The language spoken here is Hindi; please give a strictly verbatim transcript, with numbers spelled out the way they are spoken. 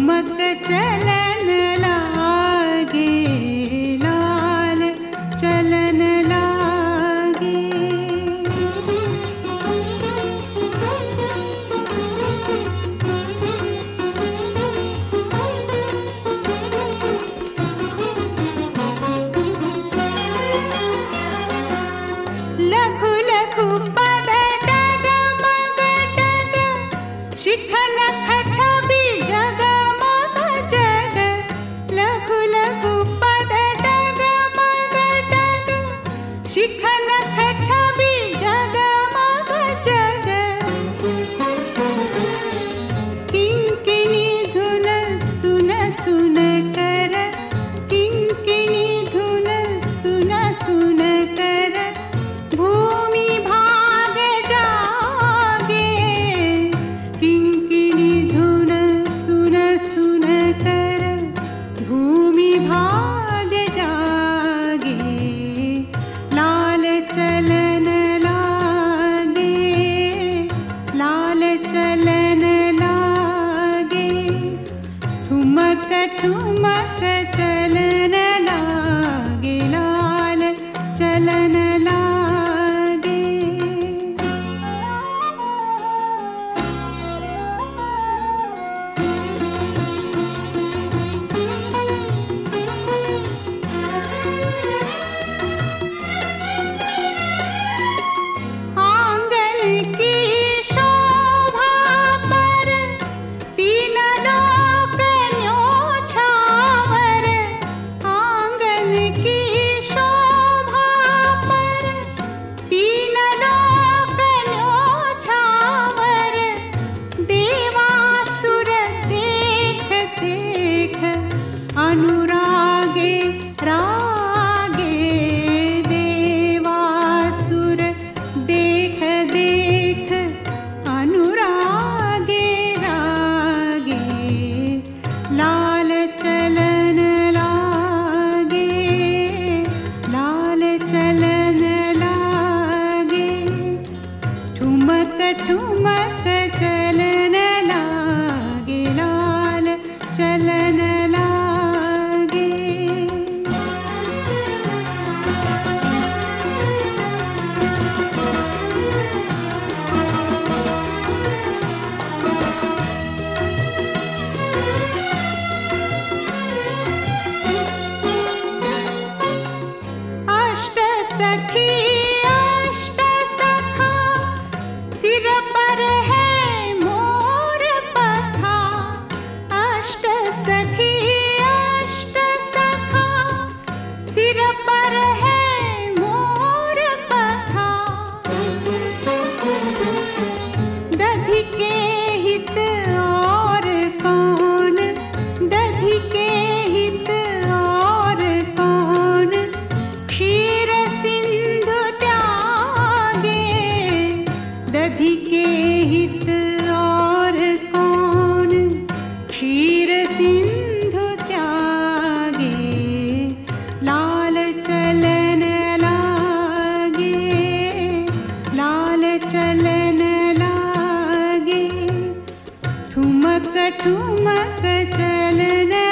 ठुमक चलन लागे, लाल चलन लागे। लघु लघु पद डग मग डग, शिख नख छवि जग मग जग। लघु लघु पद डग मग डग, शिख नख छवि जग मग जग। किंकिणी धुन सुन सुन कर, किंकिणी धुन सुन सुन कर, भूमि भाग जागे। किंकिणी धुन सुन सुन कर, भूमि भाग जागे। लाल चलन लागे, लाल चलन लागे। ठुमक ठुमक चलन लागे, लाल चलन लागे। आंगन की शोभा पर तीन लोक न्योछावर। आंगन की शोभा पर तीन लोक न्योछावर। देवासुर देख देख अनुरागे रागे। देवासुर देख देख अनुरागे रागे। लाल चलन लागे, लाल चलन लागे। ठुमक ठुमक चलन लागे, लाल चलन लागे। अष्ट सखी अष्ट सखा, सिर पर है मोर पखा। अष्ट सखी अष्ट सखा, सिर पर है मोर पखा। दधि के हित और कौन, दधि के हित और कौन। क्षीर सिंधु त्यागे, दधि के हित और कौन। क्षीर सिंधु त्यागे, लाल चलन लागे, लाल चलन लागे। ठुमक ठुमक चलन